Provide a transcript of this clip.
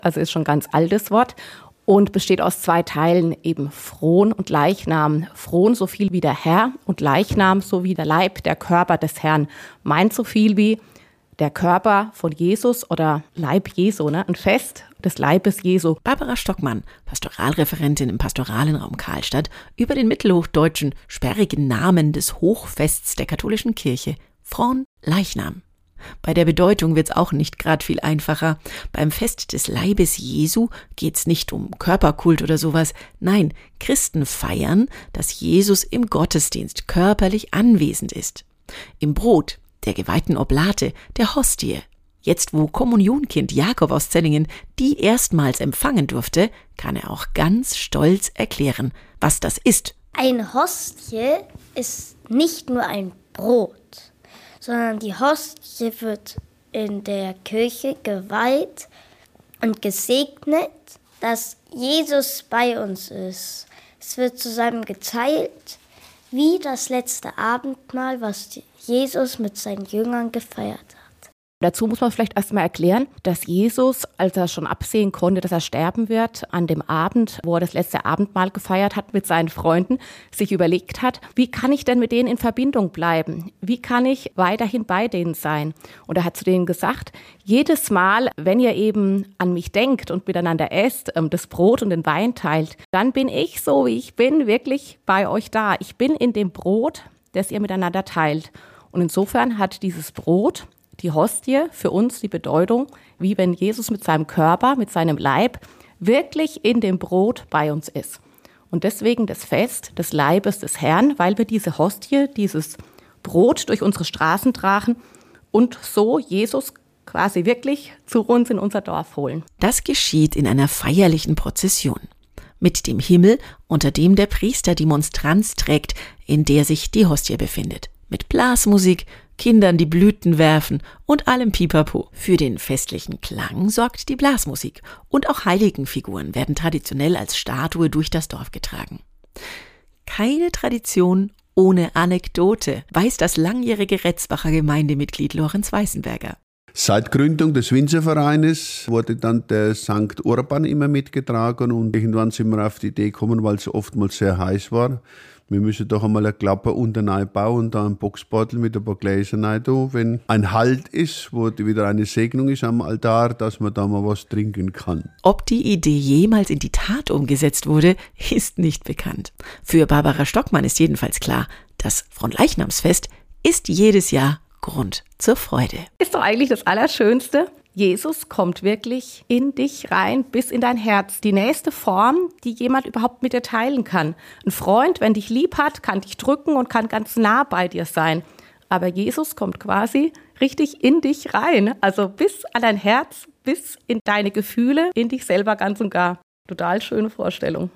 also ist schon ein ganz altes Wort und besteht aus 2 Teilen, eben Fron und Leichnam. Fron so viel wie der Herr und Leichnam so wie der Leib, der Körper des Herrn. Meint so viel wie der Körper von Jesus oder Leib Jesu, ein Fest des Leibes Jesu. Barbara Stockmann, Pastoralreferentin im pastoralen Raum Karlstadt, über den mittelhochdeutschen sperrigen Namen des Hochfests der katholischen Kirche, Fron Leichnam. Bei der Bedeutung wird's auch nicht gerade viel einfacher. Beim Fest des Leibes Jesu geht's nicht um Körperkult oder sowas. Nein, Christen feiern, dass Jesus im Gottesdienst körperlich anwesend ist. Im Brot, der geweihten Oblate, der Hostie. Jetzt, wo Kommunionkind Jakob aus Zellingen die erstmals empfangen durfte, kann er auch ganz stolz erklären, was das ist. Eine Hostie ist nicht nur ein Brot, sondern die Hostie wird in der Kirche geweiht und gesegnet, dass Jesus bei uns ist. Es wird zusammen geteilt, wie das letzte Abendmahl, was Jesus mit seinen Jüngern gefeiert hat. Dazu muss man vielleicht erstmal erklären, dass Jesus, als er schon absehen konnte, dass er sterben wird, an dem Abend, wo er das letzte Abendmahl gefeiert hat mit seinen Freunden, sich überlegt hat, wie kann ich denn mit denen in Verbindung bleiben? Wie kann ich weiterhin bei denen sein? Und er hat zu denen gesagt, jedes Mal, wenn ihr eben an mich denkt und miteinander esst, das Brot und den Wein teilt, dann bin ich so, wie ich bin, wirklich bei euch da. Ich bin in dem Brot, das ihr miteinander teilt. Und insofern hat dieses Brot, die Hostie, für uns die Bedeutung, wie wenn Jesus mit seinem Körper, mit seinem Leib wirklich in dem Brot bei uns ist. Und deswegen das Fest des Leibes des Herrn, weil wir diese Hostie, dieses Brot durch unsere Straßen tragen und so Jesus quasi wirklich zu uns in unser Dorf holen. Das geschieht in einer feierlichen Prozession. Mit dem Himmel, unter dem der Priester die Monstranz trägt, in der sich die Hostie befindet. Mit Blasmusik, Kindern, die Blüten werfen und allem Pipapo. Für den festlichen Klang sorgt die Blasmusik und auch Heiligenfiguren werden traditionell als Statue durch das Dorf getragen. Keine Tradition ohne Anekdote, weiß das langjährige Retzbacher Gemeindemitglied Lorenz Weißenberger. Seit Gründung des Winzervereines wurde dann der St. Urban immer mitgetragen und irgendwann sind wir auf die Idee gekommen, weil es oftmals sehr heiß war. Wir müssen doch einmal eine Klappe unten einbauen und da ein Boxbeutel mit ein paar Gläsern rein tun, wenn ein Halt ist, wo wieder eine Segnung ist am Altar, dass man da mal was trinken kann. Ob die Idee jemals in die Tat umgesetzt wurde, ist nicht bekannt. Für Barbara Stockmann ist jedenfalls klar, das Fronleichnamsfest ist jedes Jahr Grund zur Freude. Ist doch eigentlich das Allerschönste. Jesus kommt wirklich in dich rein, bis in dein Herz. Die nächste Form, die jemand überhaupt mit dir teilen kann. Ein Freund, wenn dich lieb hat, kann dich drücken und kann ganz nah bei dir sein. Aber Jesus kommt quasi richtig in dich rein. Also bis an dein Herz, bis in deine Gefühle, in dich selber ganz und gar. Total schöne Vorstellung.